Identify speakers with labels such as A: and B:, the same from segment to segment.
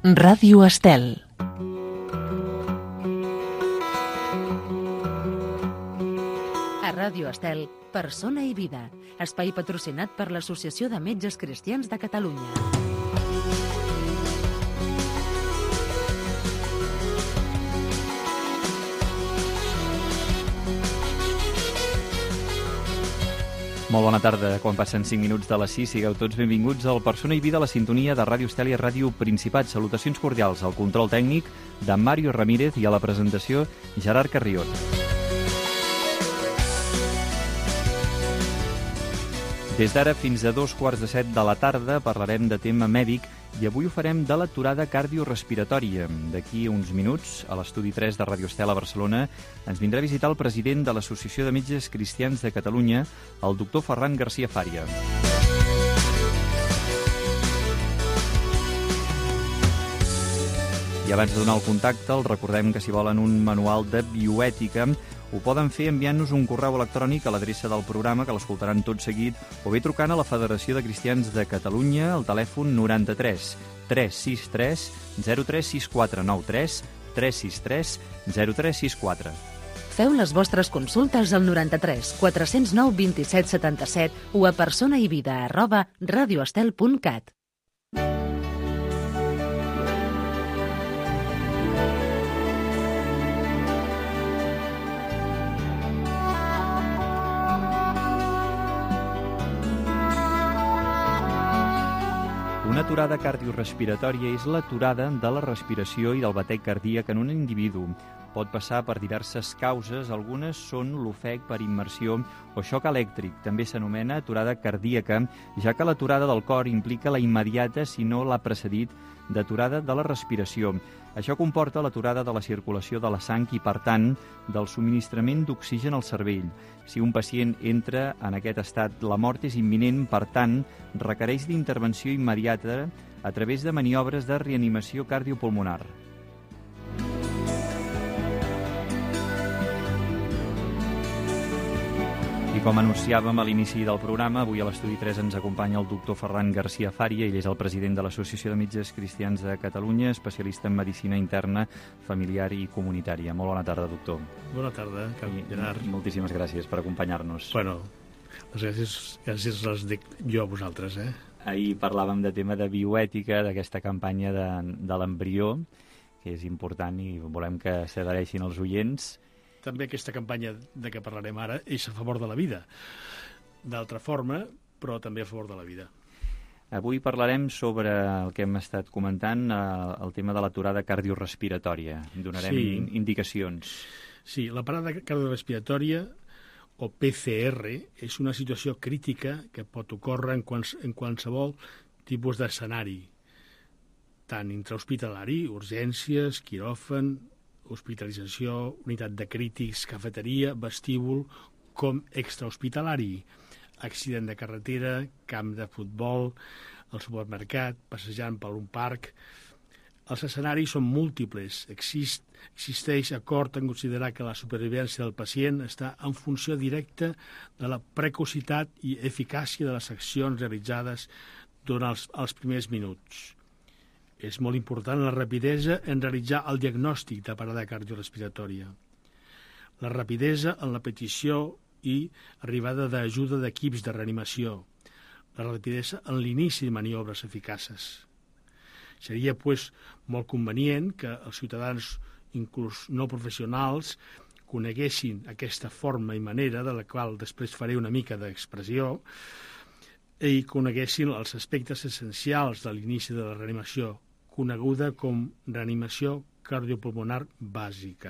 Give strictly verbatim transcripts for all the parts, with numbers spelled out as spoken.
A: Ràdio Estel. A Ràdio Estel, Persona i Vida, espai patrocinat per l'Associació de Metges Cristians de Catalunya.
B: Molt bona tarda. Quan passen cinc minuts de les sis, sigueu tots benvinguts al Persona i Vida, a la sintonia de Ràdio Estel i Ràdio Principat. Salutacions cordials al control tècnic de Mario Ramírez i a la presentació Gerard Carriot. Des d'ara fins a dos quarts de set de la tarda parlarem de tema mèdic i avui ho farem de l'aturada cardiorespiratòria. D'aquí a uns minuts, a l'estudi tres de Ràdio Estel a Barcelona, ens vindrà a visitar el president de l'Associació de Metges Cristians de Catalunya, el doctor Ferran García Fària. I abans de donar el contacte, els recordem que si volen un manual de bioètica, ho poden fer enviant-nos un correu electrònic a l'adreça del programa, que l'escoltaran tot seguit, o bé trucant a la Federació de Cristians de Catalunya al telèfon noranta-tres tres sis tres zero tres sis quatre nou tres tres sis tres zero tres sis quatre.
A: Feu les vostres consultes al noranta-tres quatre zero nou vint-i-set setanta-set o a personaivida arroba radioestel punt cat.
B: Una aturada cardiorespiratòria és l'aturada de la respiració i del batec cardíac en un individu. Pot passar per diverses causes, algunes són l'ofec per immersió o xoc elèctric. També s'anomena aturada cardíaca, ja que l'aturada del cor implica la immediata, si no l'ha precedit, d'aturada de la respiració. Això comporta l'aturada de la circulació de la sang i, per tant, del subministrament d'oxigen al cervell. Si un pacient entra en aquest estat, la mort és imminent, per tant, requereix d'intervenció immediata a través de maniobres de reanimació cardiopulmonar. I com anunciàvem a l'inici del programa, avui a l'estudi tres ens acompanya el doctor Ferran García Fària. Ell és el president de l'Associació de Metges Cristians de Catalunya, especialista en medicina interna, familiar i comunitària. Molt bona tarda, doctor.
C: Bona tarda, Gerard.
B: Moltíssimes gràcies per acompanyar-nos.
C: Bueno, les gràcies, gràcies les dic jo a vosaltres, eh?
B: Ahir parlàvem de tema de bioètica, d'aquesta campanya de, de l'embrió, que és important i volem que s'adhereixin els oients.
C: També aquesta campanya de què parlarem ara és a favor de la vida. D'altra forma, però també a favor de la vida.
B: Avui parlarem sobre el que hem estat comentant, el tema de l'aturada cardiorespiratòria. Donarem sí. indicacions.
C: Sí, la parada cardiorespiratòria, o P C R, és una situació crítica que pot ocórrer en, quals, en qualsevol tipus d'escenari, tant intrahospitalari, urgències, quiròfan, hospitalització, unitat de crítics, cafeteria, vestíbul, com extrahospitalari, accident de carretera, camp de futbol, el supermercat, passejant per un parc. Els escenaris són múltiples. Exist, existeix acord en considerar que la supervivència del pacient està en funció directa de la precocitat i eficàcia de les accions realitzades durant els, els primers minuts. És molt important la rapidesa en realitzar el diagnòstic de parada cardiorespiratòria, la rapidesa en la petició i arribada d'ajuda d'equips de reanimació, la rapidesa en l'inici de maniobres eficaces. Seria, pues, molt convenient que els ciutadans, inclús no professionals, coneguessin aquesta forma i manera, de la qual després faré una mica d'expressió, i coneguessin els aspectes essencials de l'inici de la reanimació, coneguda com reanimació cardiopulmonar bàsica.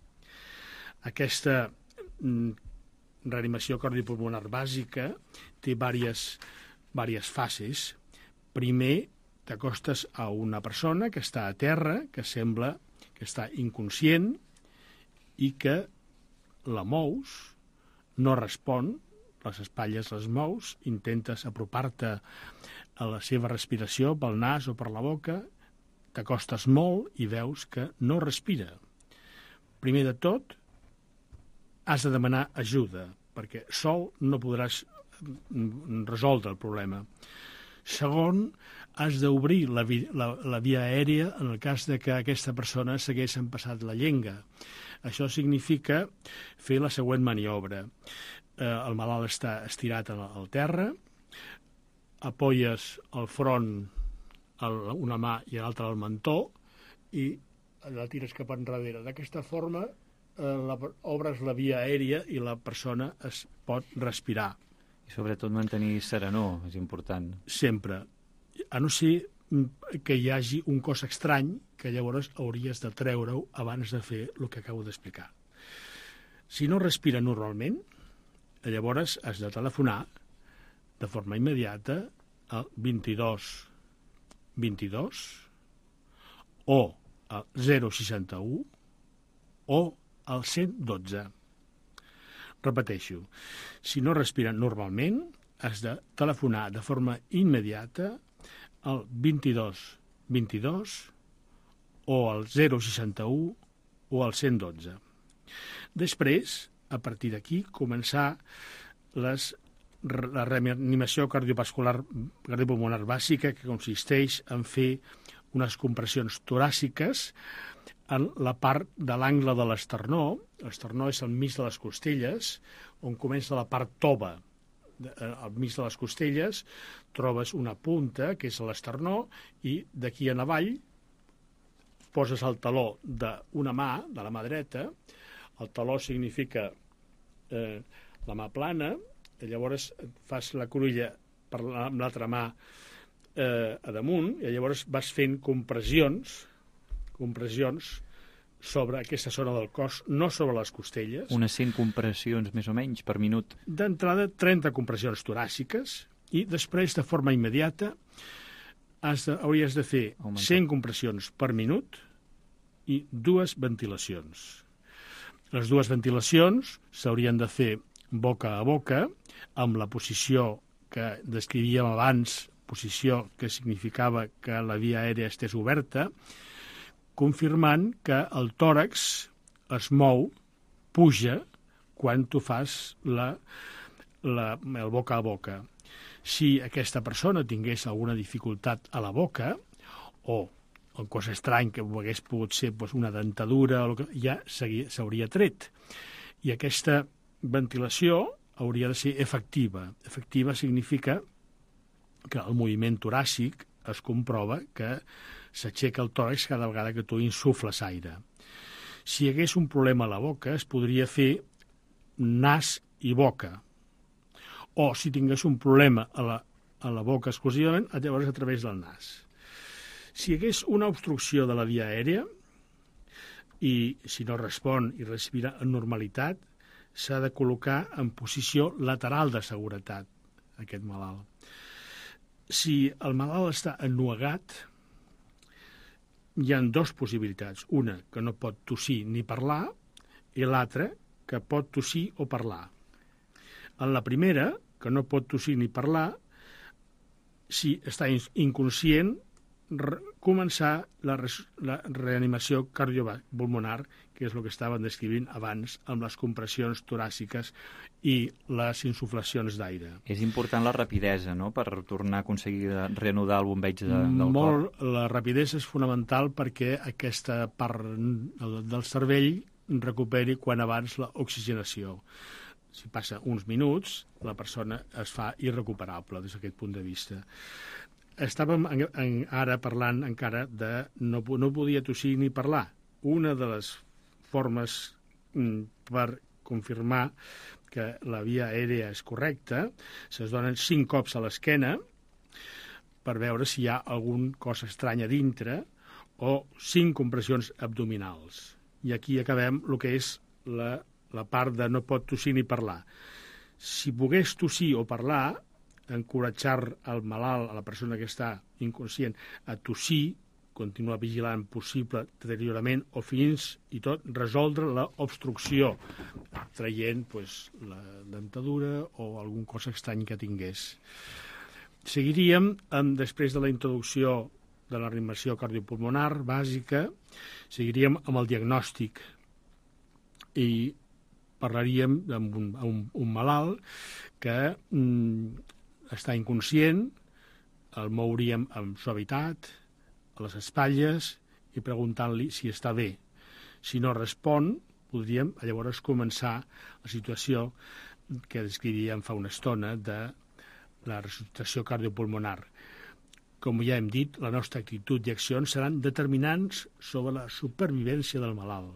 C: Aquesta mm, reanimació cardiopulmonar bàsica té diverses, diverses fases. Primer, t'acostes a una persona que està a terra, que sembla que està inconscient i que la mous, no respon, les espatlles les mous, intentes apropar-te a la seva respiració pel nas o per la boca, t'acostes molt i veus que no respira. Primer de tot, has de demanar ajuda, perquè sol no podràs resoldre el problema. Segon, has d'obrir la, vi la, la via aèria en el cas de que aquesta persona s'hagués empassat la llengua. Això significa fer la següent maniobra. Eh, el malalt està estirat al, al terra, apoyes el front el, una mà i l'altra al mentó i la tires cap enrere. D'aquesta forma eh, la, obres la via aèria i la persona es pot respirar.
B: I sobretot mantenir serenor, és important.
C: Sempre. A no ser que hi hagi un cos estrany que llavors hauries de treure-ho abans de fer el que acabo d'explicar. Si no respira normalment, llavors has de telefonar de forma immediata al vint-i-dos vint-i-dos o al zero seixanta-u o al cent dotze. Repeteixo, si no respiren normalment, has de telefonar de forma immediata al vint-i-dos vint-i-dos o al zero seixanta-u o al cent dotze. Després, a partir d'aquí, començar les, la reanimació cardiovascular cardiopulmonar bàsica, que consisteix en fer unes compressions toràciques en la part de l'angle de l'esternó. L'esternó és al mig de les costelles, on comença la part tova. Al mig de les costelles trobes una punta, que és l'esternó, i d'aquí en avall poses el taló d'una mà, de la mà dreta. El taló significa eh, la mà plana, i llavors fas la cruïlla per la, amb l'altra mà eh, a damunt, i llavors vas fent compressions, compressions sobre aquesta zona del cos, no sobre les costelles.
B: Unes cent compressions més o menys per minut.
C: D'entrada, trenta compressions toràciques, i després, de forma immediata, has de, hauries de fer Augmentar. cent compressions per minut i dues ventilacions. Les dues ventilacions s'haurien de fer boca a boca, amb la posició que descrivíem abans, posició que significava que la via aèria estés oberta, confirmant que el tòrax es mou, puja, quan tu fas la, la, el boca a boca. Si aquesta persona tingués alguna dificultat a la boca, o un cos estrany que hagués pogut ser doncs, una dentadura, o que, ja s'hauria tret. I aquesta ventilació hauria de ser efectiva. Efectiva significa que el moviment toràcic es comprova que s'aixeca el tòrax cada vegada que tu insufles aire. Si hi hagués un problema a la boca, es podria fer nas i boca. O si tingués un problema a la, a la boca exclusivament, llavors a través del nas. Si hi hagués una obstrucció de la via aèria i si no respon i respira en normalitat, s'ha de col·locar en posició lateral de seguretat aquest malalt. Si el malalt està ennuegat, hi ha dues possibilitats. Una, que no pot tossir ni parlar, i l'altra, que pot tossir o parlar. En la primera, que no pot tossir ni parlar, si està inconscient, començar la, la reanimació cardiopulmonar, que és el que estàvem descrivint abans, amb les compressions toràciques i les insuflacions d'aire.
B: És important la rapidesa, no?, per tornar a aconseguir reanudar el bombeig de, del
C: Molt,
B: cor.
C: La rapidesa és fonamental perquè aquesta part del cervell recuperi quan abans l'oxigenació. Si passa uns minuts, la persona es fa irrecuperable des d'aquest punt de vista. Estàvem en, en, ara parlant encara de no, no podia tossir ni parlar. Una de les formes mm, per confirmar que la via aèria és correcta, se'ls donen cinc cops a l'esquena per veure si hi ha algun cos estrany a dintre o cinc compressions abdominals. I aquí acabem el que és la, la part de no pot tossir ni parlar. Si pogués tossir o parlar, encoratjar el malalt, a la persona que està inconscient, a tossir, continuar vigilant possible deteriorament o fins i tot resoldre l'obstrucció, traient pues, la dentadura o algun cos estrany que tingués. Seguiríem, amb, després de la introducció de la reanimació cardiopulmonar bàsica, seguiríem amb el diagnòstic i parlaríem amb un, un, un malalt que mm, està inconscient, el mouríem amb suavitat, a les espatlles, i preguntant-li si està bé. Si no respon, podríem llavors començar la situació que descrivíem fa una estona de la resuscitació cardiopulmonar. Com ja hem dit, la nostra actitud i accions seran determinants sobre la supervivència del malalt.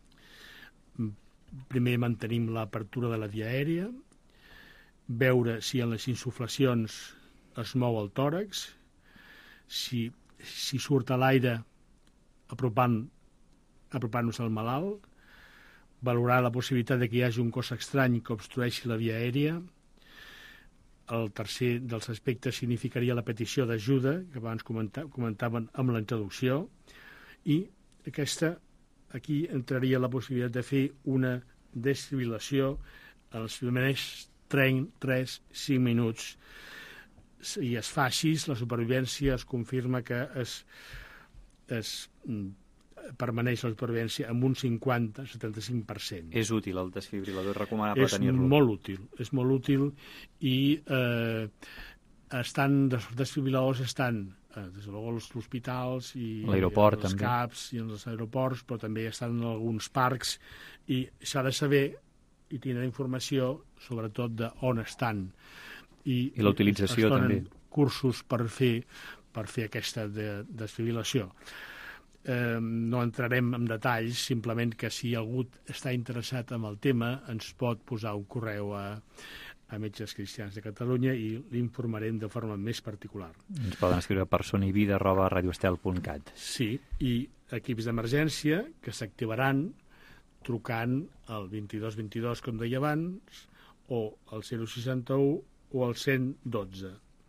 C: Primer mantenim l'apertura de la via aèria, veure si en les insuflacions es mou el tòrax, si, si surt a l'aire apropant, apropant-nos al malalt, valorar la possibilitat de que hi hagi un cos estrany que obstrueixi la via aèria. El tercer dels aspectes significaria la petició d'ajuda, que abans comenta, comentaven amb la introducció, i aquesta, aquí entraria la possibilitat de fer una desfibrilació en els primers tres a cinc minuts. I es fa així, la supervivència es confirma que es, es permaneix la supervivència amb un cinquanta a setanta-cinc per cent.
B: És útil el desfibrilador, és recomanable
C: és
B: tenir-lo.
C: És molt útil, és molt útil i eh, estan, els desfibriladors estan eh, des de als hospitals i
B: l'aeroport,
C: als
B: també.
C: CAPs i als aeroports, però també estan en alguns parcs i s'ha de saber i tenir informació sobretot d'on estan. I,
B: I la utilització
C: es
B: també.
C: Cursos per fer, per fer aquesta de, desfibrilació. Eh, no entrarem en detalls, simplement que si algú està interessat en el tema ens pot posar un correu a, a Metges Cristians de Catalunya i l'informarem de forma més particular.
B: Ens poden escriure a personivida arroba radioestel punt cat.
C: Sí, i equips d'emergència que s'activaran trucant al vint-i-dos vint-i-dos, com deia abans, o al zero seixanta u o al cent dotze.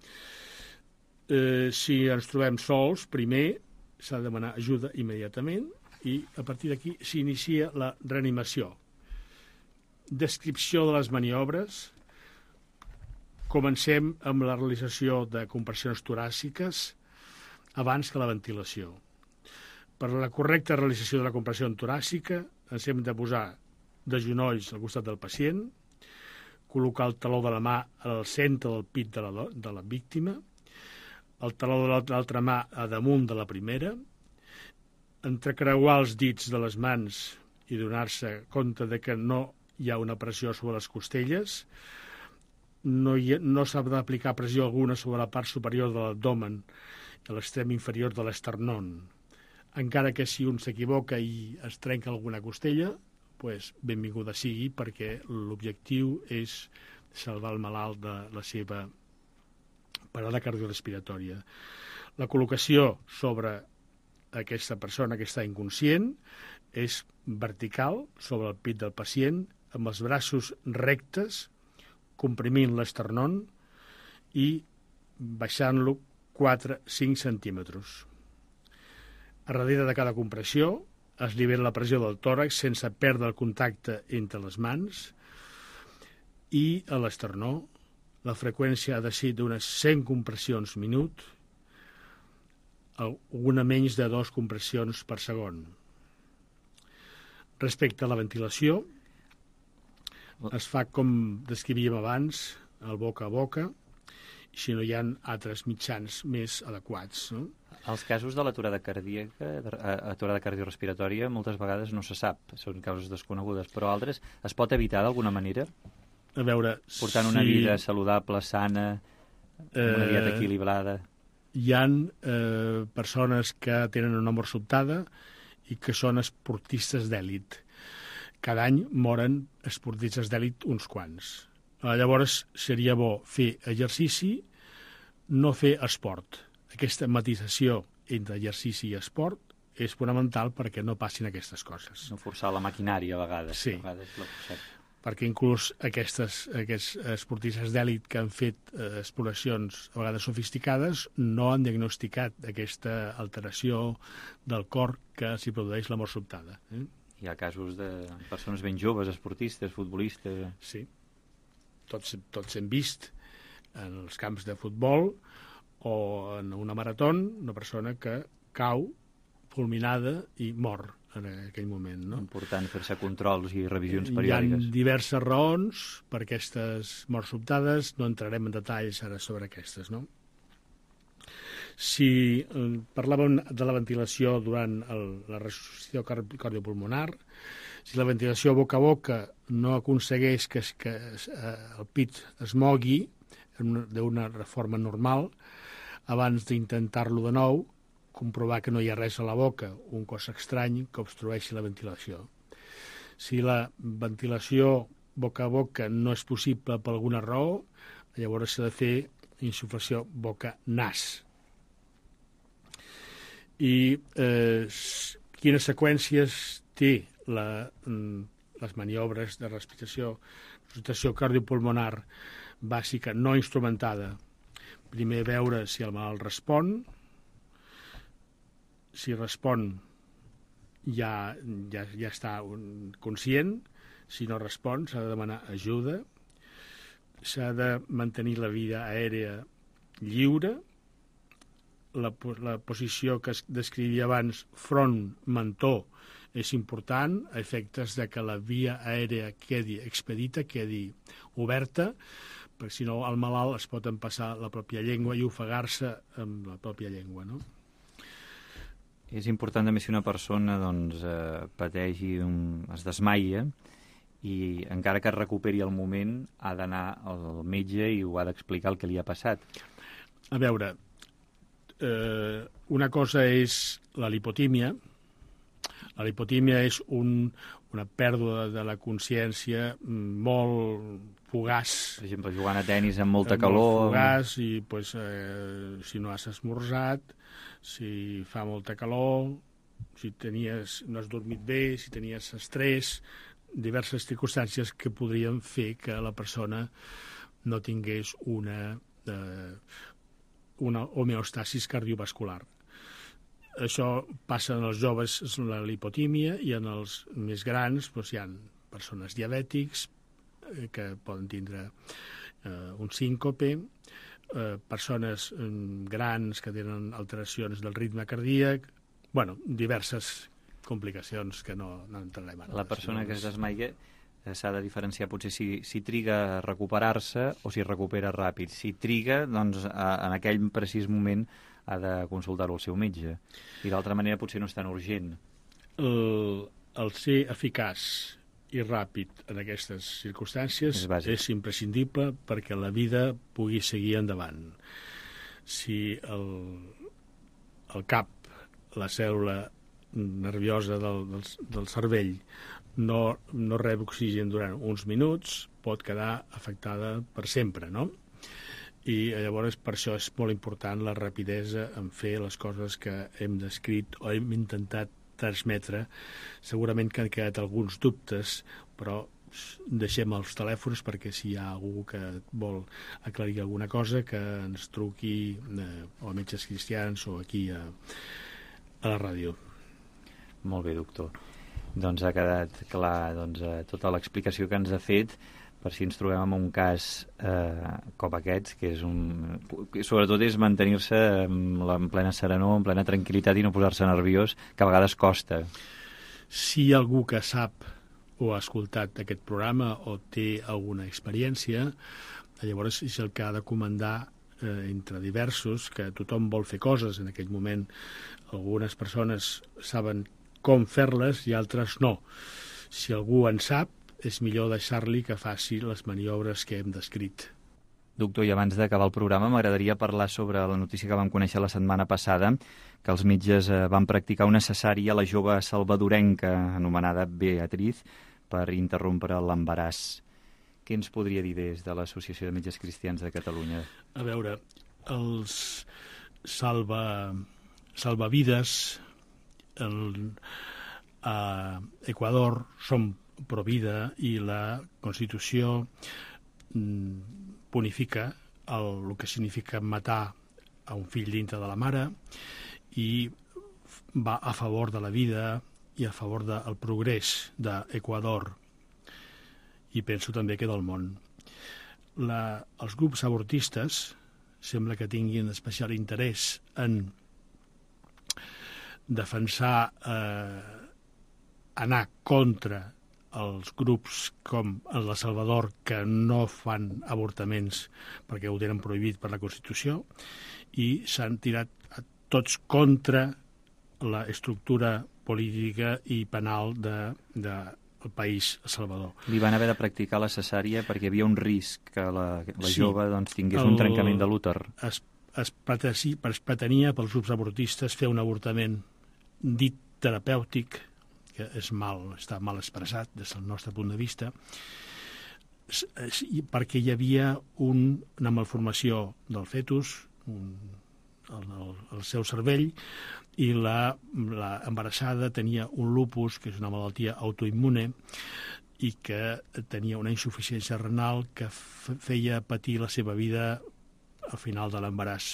C: Eh, si ens trobem sols, primer s'ha de demanar ajuda immediatament i a partir d'aquí s'inicia la reanimació. Descripció de les maniobres. Comencem amb la realització de compressions toràciques abans que la ventilació. Per a la correcta realització de la compressió toràcica ens hem de posar de genolls al costat del pacient, col·locar el taló de la mà al centre del pit de la, de la víctima, el taló de l'altra mà a damunt de la primera, entrecreuar els dits de les mans i donar-se compte de que no hi ha una pressió sobre les costelles, no, hi ha, no s'ha d'aplicar pressió alguna sobre la part superior de l'abdomen i a l'extrem inferior de l'esternón. Encara que si un s'equivoca i es trenca alguna costella, pues, benvinguda sigui, perquè l'objectiu és salvar el malalt de la seva parada cardiorrespiratòria. La col·locació sobre aquesta persona que està inconscient és vertical sobre el pit del pacient, amb els braços rectes, comprimint l'esternón i baixant-lo quatre a cinc centímetres. A darrere de cada compressió es libera la pressió del tòrax sense perdre el contacte entre les mans i a l'esternó la freqüència ha de ser d'unes cent compressions minut, una menys de dues compressions per segon. Respecte a la ventilació, es fa com descrivíem abans, el boca a boca, i si no hi ha altres mitjans més adequats, no?
B: Els casos de l'aturada cardíaca, aturada cardiorrespiratòria, moltes vegades no se sap, són causes desconegudes, però altres es pot evitar d'alguna manera?
C: A veure,
B: portant una
C: si...
B: vida saludable, sana, una dieta
C: eh,
B: equilibrada.
C: Hi ha eh, persones que tenen una mort sobtada i que són esportistes d'èlit. Cada any moren esportistes d'èlit uns quants. Llavors seria bo fer exercici, no fer esport. Aquesta matització entre exercici i esport és fonamental perquè no passin aquestes coses.
B: No forçar la maquinària a vegades.
C: Sí.
B: A vegades la forcem.
C: Perquè inclús aquestes, aquests esportistes d'èlit que han fet eh, exploracions a vegades sofisticades no han diagnosticat aquesta alteració del cor que s'hi produeix la mort sobtada. Eh?
B: Hi ha casos de persones ben joves, esportistes, futbolistes...
C: Sí, tots, tots hem vist en els camps de futbol o en una marató una persona que cau fulminada i mor en aquell moment. No?
B: Important fer-se controls i revisions
C: Hi
B: periòdiques.
C: ha diverses raons per aquestes morts sobtades, no entrarem en detalls ara sobre aquestes. No? Si eh, parlàvem de la ventilació durant el, la resuscitació cardiopulmonar, si la ventilació boca a boca no aconsegueix que, que eh, el pit es mogui d'una forma normal, abans d'intentar-lo de nou, comprovar que no hi ha res a la boca, un cos estrany que obstrueixi la ventilació. Si la ventilació boca a boca no és possible per alguna raó, llavors s'ha de fer insuflació boca-nas. I eh, quines seqüències té la, les maniobres de respiració, resuscitació cardiopulmonar bàsica no instrumentada? Primer veure si el malalt respon, si respon ja, ja, ja està conscient, si no respon s'ha de demanar ajuda, s'ha de mantenir la via aèria lliure, la, la posició que es descrivia abans, front-mentó, és important, a efectes de que la via aèria quedi expedita, quedi oberta, perquè si no el malalt es pot empassar la pròpia llengua i ofegar-se amb la pròpia llengua, no?
B: És important també si una persona doncs, eh, pateixi, un, es desmaia, i encara que es recuperi el moment ha d'anar al metge i ho ha d'explicar el que li ha passat.
C: A veure, eh, una cosa és la lipotímia. La lipotímia és un, una pèrdua de la consciència molt fugaç.
B: Per exemple, jugant a tenis amb molta calor.
C: Molt fugaç i pues, eh, si no has esmorzat, si fa molta calor, si tenies, no has dormit bé, si tenies estrès, diverses circumstàncies que podrien fer que la persona no tingués una, eh, una homeostasis cardiovascular. Això passa en els joves, és la lipotímia, i en els més grans doncs, hi ha persones diabètics eh, que poden tindre eh, un síncope, eh, persones eh, grans que tenen alteracions del ritme cardíac, bueno, diverses complicacions que no, no entrarem ara.
B: La persona que es desmaia s'ha de diferenciar potser si, si triga a recuperar-se o si recupera ràpid. Si triga, doncs a, en aquell precís moment ha de consultar-ho al seu metge. I d'altra manera potser no és tan urgent.
C: El, el ser eficaç i ràpid en aquestes circumstàncies és, és imprescindible perquè la vida pugui seguir endavant. Si el, el cap, la cèl·lula nerviosa del, del, del cervell no, no rep oxigen durant uns minuts, pot quedar afectada per sempre, no? I llavors per això és molt important la rapidesa en fer les coses que hem descrit o hem intentat transmetre. Segurament que han quedat alguns dubtes, però deixem els telèfons perquè si hi ha algú que vol aclarir alguna cosa que ens truqui eh, o a Metges Cristians o aquí a, a la ràdio.
B: Molt bé, doctor. Doncs ha quedat clar doncs, eh, tota l'explicació que ens ha fet per si ens trobem en un cas eh, com aquest, que és un... sobretot és mantenir-se en, en plena serenor, en plena tranquil·litat i no posar-se nerviós, que a vegades costa.
C: Si hi ha algú que sap o ha escoltat aquest programa o té alguna experiència, llavors és el que ha de comandar eh, entre diversos, que tothom vol fer coses en aquell moment. Algunes persones saben com fer-les i altres no. Si algú en sap, és millor deixar-li que faci les maniobres que hem descrit.
B: Doctor, i abans d'acabar el programa m'agradaria parlar sobre la notícia que vam conèixer la setmana passada, que els metges van practicar una cesària a la jove salvadorenca anomenada Beatriz per interrompre l'embaràs. Què ens podria dir des de l'Associació de Metges Cristians de Catalunya?
C: A veure, els salva, salvavides el, a Equador són provida i la Constitució mm, bonifica el, el que significa matar a un fill dintre de la mare i va a favor de la vida i a favor del progrés d'Equador i penso també que del món. La, els grups abortistes sembla que tinguin especial interès en defensar, eh, anar contra els grups com el de Salvador que no fan avortaments perquè ho tenen prohibit per la Constitució i s'han tirat tots contra la estructura política i penal de, de el país a Salvador.
B: Li van haver de practicar la cesària perquè hi havia un risc que la, la
C: Sí.
B: jove doncs, tingués
C: El-
B: un trencament de l'úter.
C: Es, es, pretesi, es pretenia pels grups avortistes fer un avortament dit terapèutic, que és mal, està mal expressat des del nostre punt de vista, s- s- i perquè hi havia un, una malformació del fetus, un, el, el, el seu cervell, i la, la embarassada tenia un lupus, que és una malaltia autoimmune, i que tenia una insuficiència renal que f- feia patir la seva vida al final de l'embaràs.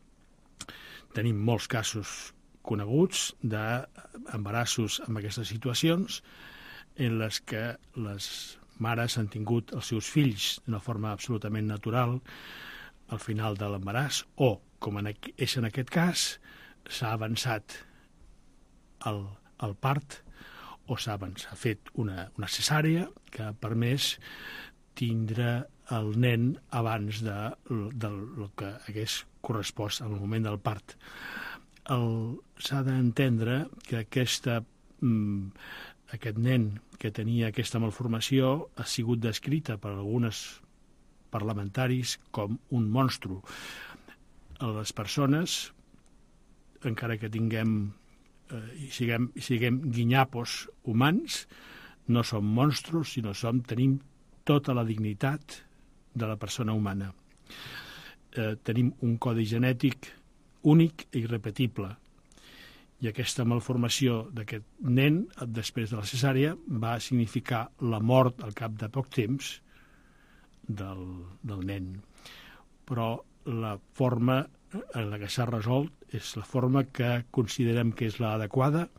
C: Tenim molts casos coneguts d'embarassos amb aquestes situacions en les que les mares han tingut els seus fills d'una forma absolutament natural al final de l'embaràs, o, com en aqu- és en aquest cas, s'ha avançat el, el part o s'ha avançat, s'ha fet una, una cesària que ha permès tindre el nen abans de, de lo que hagués correspost al moment del part. El- S'ha d'entendre que aquesta, mm, aquest nen que tenia aquesta malformació ha sigut descrita per algunes parlamentaris com un monstru. Les persones, encara que tinguem eh, i siguem, i siguem guinyapos humans, no som monstros, sinó som, tenim tota la dignitat de la persona humana. Eh, tenim un codi genètic únic i irrepetible. I aquesta malformació d'aquest nen, després de la cesària, va significar la mort al cap de poc temps del, del nen. Però la forma en la que s'ha resolt és la forma que considerem que és l'adequada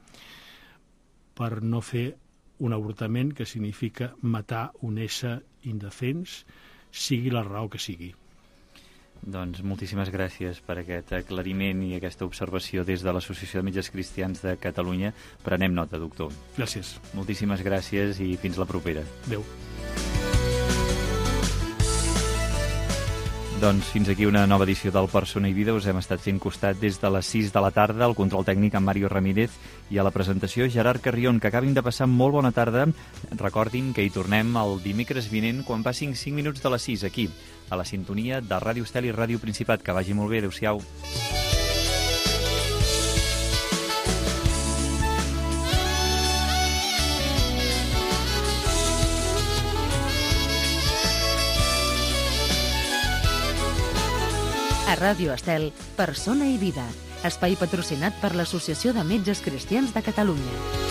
C: per no fer un avortament, que significa matar un ésser indefens, sigui la raó que sigui.
B: Doncs moltíssimes gràcies per aquest aclariment i aquesta observació des de l'Associació de Metges Cristians de Catalunya. Prenem nota, doctor.
C: Gràcies.
B: Moltíssimes gràcies i fins la propera.
C: Adéu.
B: Doncs fins aquí una nova edició del Persona i Vida. Us hem estat fent costat des de les sis de la tarda, al control tècnic amb Mario Ramírez i a la presentació Gerard Carrion. Que acabin de passar molt bona tarda. Recordin que hi tornem el dimecres vinent quan passin cinc minuts de les sis aquí, a la sintonia de Ràdio Estel i Ràdio Principat. Que vagi molt bé. Adéu-siau.
A: A Ràdio Estel, Persona i Vida, espai patrocinat per l'Associació de Metges Cristians de Catalunya.